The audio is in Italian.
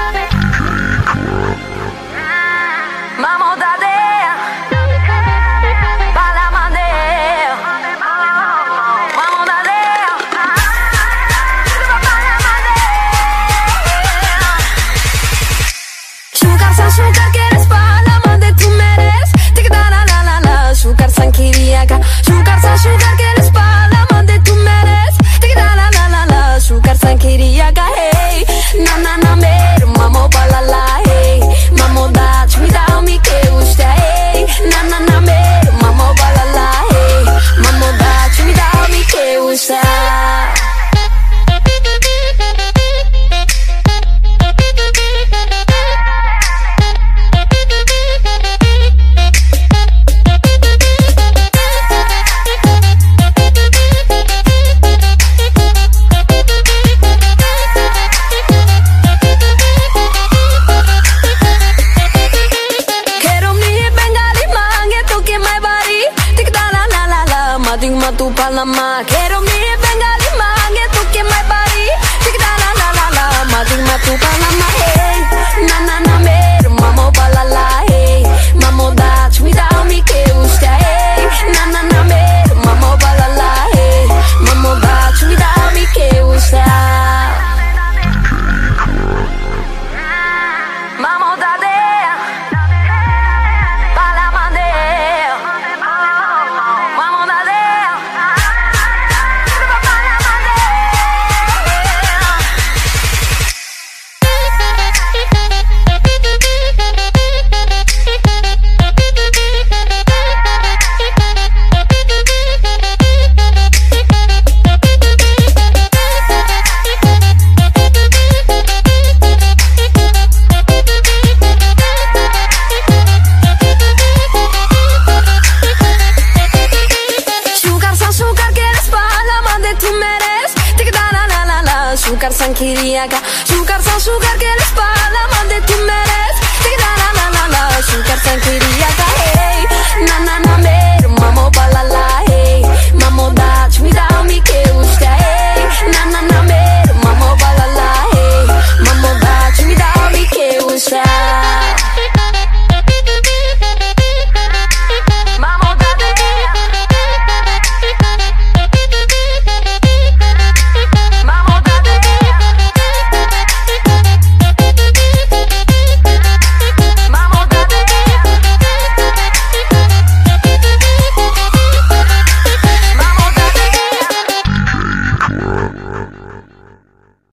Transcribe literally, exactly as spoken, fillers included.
Azúcar quieres pa' la madre tú meres. Tic da la la la la. Azúcar sanquiriaca. Azúcar azúcar quieres pa' la madre tú meres. Tic da la la la la. Azúcar sanquiriaca. Hey, na na na mer, mamo pa la la. Hey, mamo da mi da mi que gusta. Hey, na na na mer, mamo pa la la. Hey, mamo da mi da mi que gusta. Tu palama, quiero mi bengali mange tu que my body. Tic da la la la la, mading ma tu palama. Hey, na na na mer, mamo palala. Hey, mamo da mi da mi que gusta. Hey, na na na mer, mamo palala. Hey, mamo da mi da mi que gusta. Mamo da de azúcar sanquiriaca, azúcar azúcar quieres pa' la madre tú meres. Tic da la la la la, azúcar sanquiriaca. Hey, na na na mer, mamo pa la la. Hey, mamo da mi da